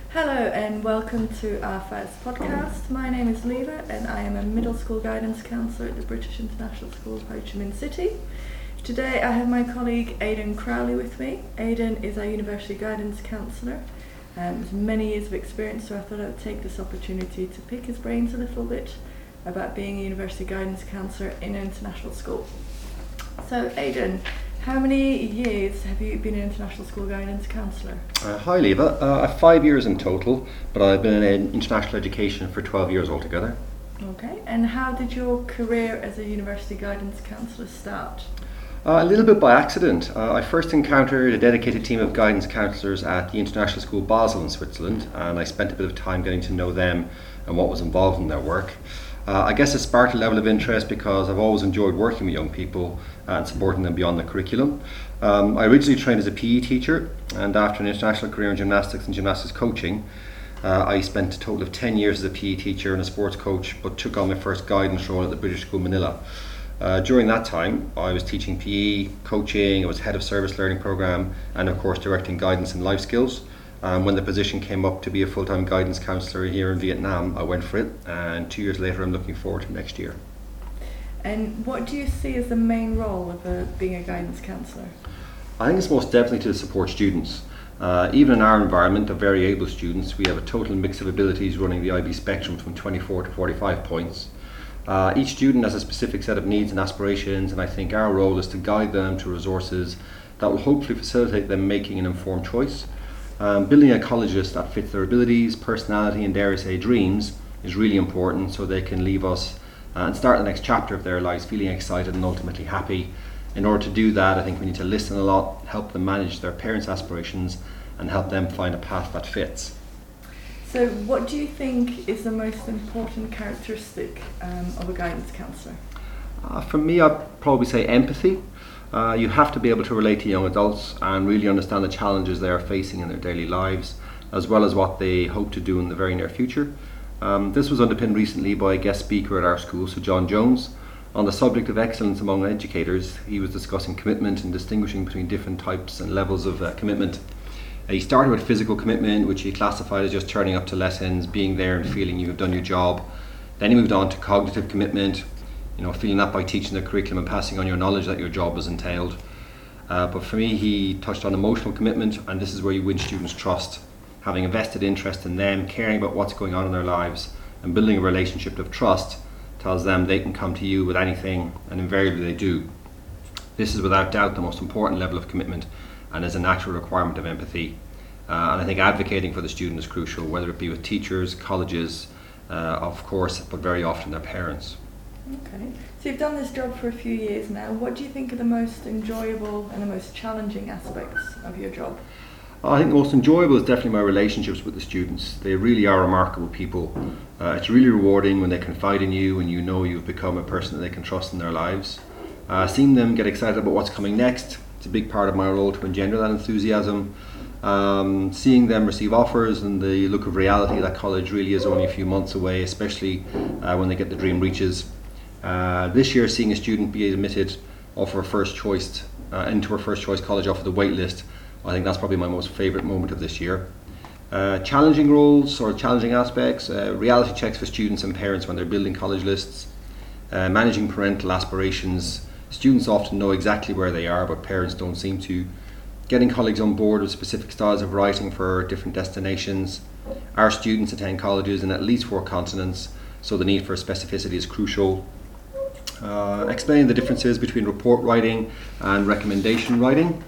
Hello and welcome to our first podcast. My name is Leva and I am a middle school guidance counsellor at the British International School of Ho Chi Minh City. Today I have my colleague Aidan Crowley with me. Aidan is our university guidance counsellor with many years of experience, so I thought I would take this opportunity to pick his brains a little bit about being a university guidance counsellor in an international school. So Aidan, how many years have you been an international school guidance counsellor? Hi Leva, I have 5 years in total, but I've been in international education for 12 years altogether. Okay, and how did your career as a university guidance counsellor start? A little bit by accident. I first encountered a dedicated team of guidance counsellors at the International School Basel in Switzerland, and I spent a bit of time getting to know them and what was involved in their work. I guess it sparked a level of interest because I've always enjoyed working with young people and supporting them beyond the curriculum. I originally trained as a PE teacher, and after an international career in gymnastics and gymnastics coaching, I spent a total of 10 years as a PE teacher and a sports coach, but took on my first guidance role at the British School Manila. During that time, I was teaching PE, coaching, I was head of service learning program, and of course directing guidance and life skills. When the position came up to be a full-time guidance counsellor here in Vietnam, I went for it, and 2 years later I'm looking forward to next year. And what do you see as the main role of being a guidance counsellor? I think it's most definitely to support students. Even in our environment of very able students, we have a total mix of abilities running the IB spectrum from 24 to 45 points. Each student has a specific set of needs and aspirations, and I think our role is to guide them to resources that will hopefully facilitate them making an informed choice. Building a college list that fits their abilities, personality and dare I say dreams is really important, so they can leave us and start the next chapter of their lives feeling excited and ultimately happy. In order to do that, I think we need to listen a lot, help them manage their parents' aspirations and help them find a path that fits. So what do you think is the most important characteristic of a guidance counsellor? For me, I'd probably say empathy. You have to be able to relate to young adults and really understand the challenges they are facing in their daily lives, as well as what they hope to do in the very near future. This was underpinned recently by a guest speaker at our school, Sir John Jones. On the subject of excellence among educators, he was discussing commitment and distinguishing between different types and levels of commitment. He started with physical commitment, which he classified as just turning up to lessons, being there and feeling you have done your job. Then he moved on to cognitive commitment, feeling that by teaching the curriculum and passing on your knowledge that your job was entailed. But for me, he touched on emotional commitment, and this is where you win students' trust. Having a vested interest in them, caring about what's going on in their lives, and building a relationship of trust tells them they can come to you with anything, and invariably they do. This is without doubt the most important level of commitment and is a natural requirement of empathy. And I think advocating for the student is crucial, whether it be with teachers, colleges, of course, but very often their parents. Okay, so you've done this job for a few years now. What do you think are the most enjoyable and the most challenging aspects of your job? I think the most enjoyable is definitely my relationships with the students. They really are remarkable people. It's really rewarding when they confide in you and you know you've become a person that they can trust in their lives. Seeing them get excited about what's coming next, it's a big part of my role to engender that enthusiasm. Seeing them receive offers and the look of reality that college really is only a few months away, especially when they get the dream reaches. This year, seeing a student be admitted into her first choice college off of the wait list, I think that's probably my most favourite moment of this year. Challenging roles or challenging aspects, reality checks for students and parents when they're building college lists, managing parental aspirations. Students often know exactly where they are, but parents don't seem to. Getting colleagues on board with specific styles of writing for different destinations. Our students attend colleges in at least 4 continents, so the need for specificity is crucial. Explaining the differences between report writing and recommendation writing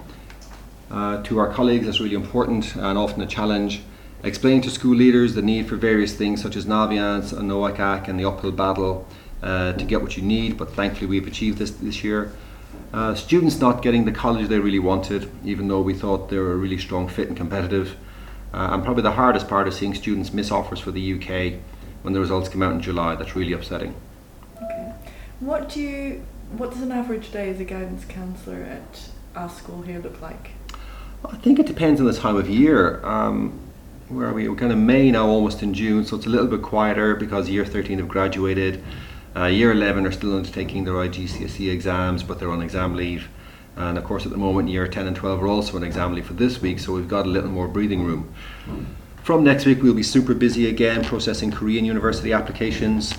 to our colleagues is really important and often a challenge. Explaining to school leaders the need for various things such as Naviance and NOACAC and the uphill battle to get what you need, but thankfully we've achieved this year. Students not getting the college they really wanted, even though we thought they were a really strong fit and competitive. And probably the hardest part is seeing students miss offers for the UK when the results come out in July. That's really upsetting. Okay. What does an average day as a guidance counsellor at our school here look like? I think it depends on the time of year. Where are we? We're kind of May now, almost in June, so it's a little bit quieter because year 13 have graduated. Year 11 are still undertaking their IGCSE exams, but they're on exam leave. And of course at the moment year 10 and 12 are also on exam leave for this week, so we've got a little more breathing room. From next week we'll be super busy again processing Korean university applications,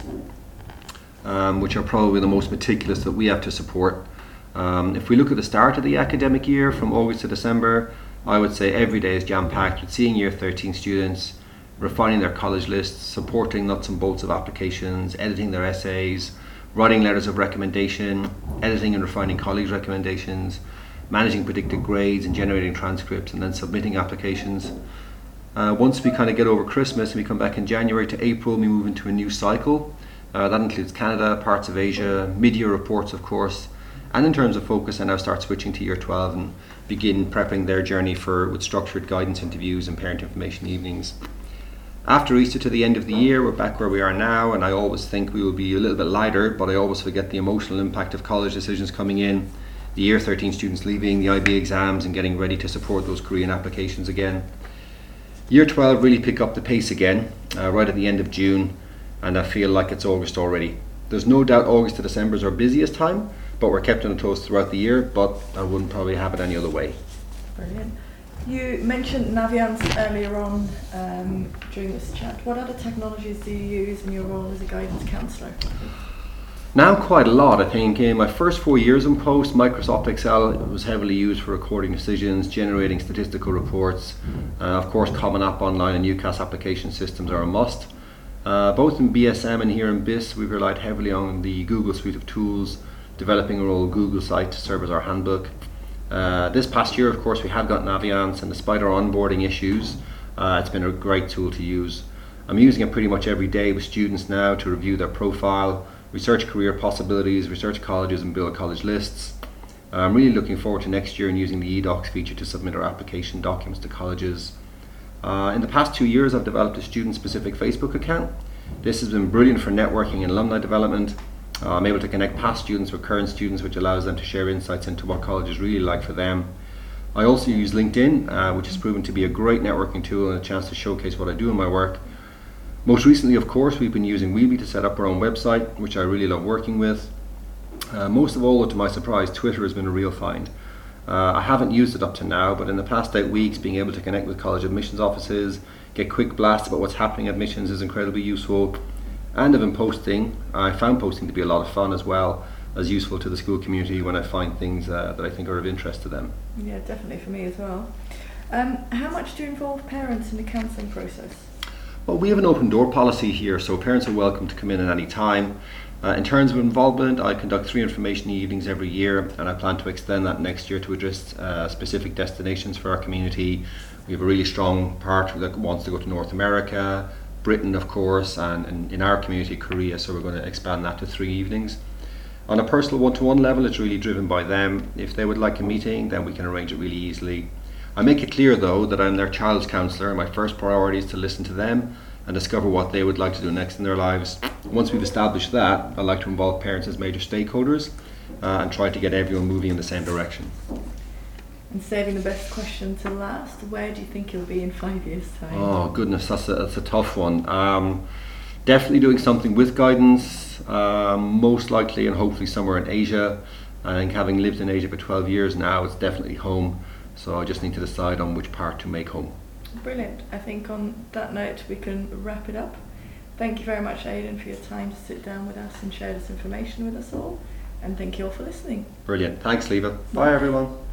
which are probably the most meticulous that we have to support. If we look at the start of the academic year from August to December, I would say every day is jam-packed with seeing Year 13 students, refining their college lists, supporting nuts and bolts of applications, editing their essays, writing letters of recommendation, editing and refining colleagues' recommendations, managing predicted grades and generating transcripts, and then submitting applications. Once we kind of get over Christmas and we come back in January to April, we move into a new cycle. That includes Canada, parts of Asia, mid-year reports of course, and in terms of focus I now start switching to Year 12 and begin prepping their journey with structured guidance interviews and parent information evenings. After Easter to the end of the year, we're back where we are now, and I always think we will be a little bit lighter, but I always forget the emotional impact of college decisions coming in, the Year 13 students leaving, the IB exams, and getting ready to support those Korean applications again. Year 12 really pick up the pace again, right at the end of June, and I feel like it's August already. There's no doubt August to December is our busiest time, but we're kept on our toes throughout the year, but I wouldn't probably have it any other way. Brilliant. You mentioned Naviance earlier on during this chat. What other technologies do you use in your role as a guidance counsellor? Now quite a lot. I think in my first 4 years in post, Microsoft Excel was heavily used for recording decisions, generating statistical reports. Of course, Common App Online and UCAS application systems are a must. Both in BSM and here in BIS, we've relied heavily on the Google suite of tools, developing our own Google site to serve as our handbook. This past year, of course, we have got Naviance, and despite our onboarding issues, it's been a great tool to use. I'm using it pretty much every day with students now to review their profile, research career possibilities, research colleges and build college lists. I'm really looking forward to next year and using the eDocs feature to submit our application documents to colleges. In the past 2 years, I've developed a student-specific Facebook account. This has been brilliant for networking and alumni development. I'm able to connect past students with current students, which allows them to share insights into what college is really like for them. I also use LinkedIn, which has proven to be a great networking tool and a chance to showcase what I do in my work. Most recently, of course, we've been using Weebly to set up our own website, which I really love working with. Most of all, to my surprise, Twitter has been a real find. I haven't used it up to now, but in the past 8 weeks, being able to connect with college admissions offices, get quick blasts about what's happening at admissions is incredibly useful. And I've been posting. I found posting to be a lot of fun as well, as useful to the school community when I find things that I think are of interest to them. Yeah, definitely for me as well. How much do you involve parents in the counselling process? Well, we have an open door policy here, so parents are welcome to come in at any time. In terms of involvement, I conduct 3 information evenings every year, and I plan to extend that next year to address specific destinations for our community. We have a really strong part that wants to go to North America, Britain of course, and in our community Korea, so we're going to expand that to 3 evenings. On a personal one-to-one level, it's really driven by them. If they would like a meeting, then we can arrange it really easily. I make it clear though that I'm their child's counsellor, and my first priority is to listen to them and discover what they would like to do next in their lives. Once we've established that, I like to involve parents as major stakeholders and try to get everyone moving in the same direction. And saving the best question to last, where do you think you'll be in 5 years' time? Oh goodness, that's a tough one. Definitely doing something with guidance, most likely and hopefully somewhere in Asia. I think having lived in Asia for 12 years now, it's definitely home. So I just need to decide on which part to make home. Brilliant. I think on that note we can wrap it up. Thank you very much, Aidan, for your time to sit down with us and share this information with us all. And thank you all for listening. Brilliant. Thanks, Leva. Bye everyone.